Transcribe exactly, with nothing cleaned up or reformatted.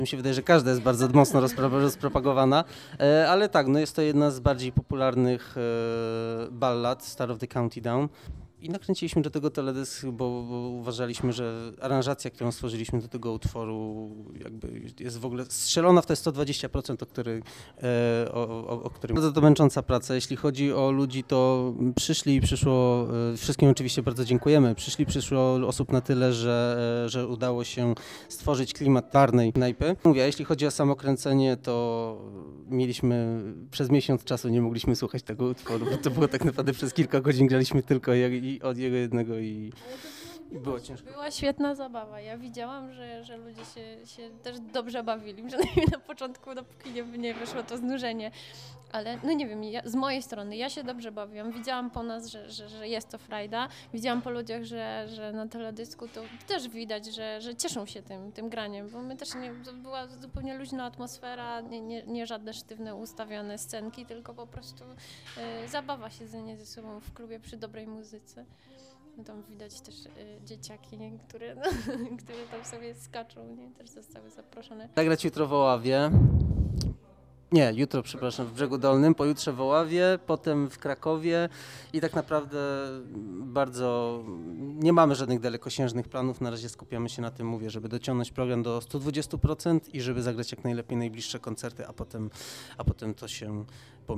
Mi się wydaje, że każda jest bardzo mocno rozpro- rozpropagowana, e, ale tak, no jest to jedna z bardziej popularnych e, ballad, Star of the County Down. I nakręciliśmy do tego teledysk, bo, bo uważaliśmy, że aranżacja, którą stworzyliśmy do tego utworu, jakby jest w ogóle strzelona w te sto dwadzieścia procent, o, który, e, o, o, o którym... Bardzo to męcząca praca. Jeśli chodzi o ludzi, to przyszli i przyszło, e, wszystkim oczywiście bardzo dziękujemy, przyszli, przyszło osób na tyle, że, e, że udało się stworzyć klimat czarnej knajpy. Mówię, a jeśli chodzi o samo kręcenie, to mieliśmy przez miesiąc czasu, nie mogliśmy słuchać tego utworu, bo to było tak naprawdę przez kilka godzin graliśmy tylko i od jego jednego i, i było ciężko. Była świetna zabawa. Ja widziałam, że, że ludzie się, się też dobrze bawili, przynajmniej na początku, dopóki nie, nie wyszło to znużenie. Ale no nie wiem, ja, z mojej strony ja się dobrze bawiłam. Widziałam po nas, że, że, że jest to frajda. Widziałam po ludziach, że, że na teledysku to też widać, że, że cieszą się tym, tym graniem, bo my też nie, to była zupełnie luźna atmosfera, nie, nie, nie żadne sztywne ustawione scenki, tylko po prostu y, zabawa, siedzenie ze sobą w klubie przy dobrej muzyce. No tam widać też y, dzieciaki, nie? Które, no, które tam sobie skaczą, nie? Też zostały zaproszone. Zagrać jutro w Oławie. Nie, jutro, przepraszam, w Brzegu Dolnym, pojutrze w Oławie, potem w Krakowie i tak naprawdę bardzo nie mamy żadnych dalekosiężnych planów. Na razie skupiamy się na tym, mówię, żeby dociągnąć program do stu dwudziestu procent i żeby zagrać jak najlepiej najbliższe koncerty, a potem, a potem to się pomyśli.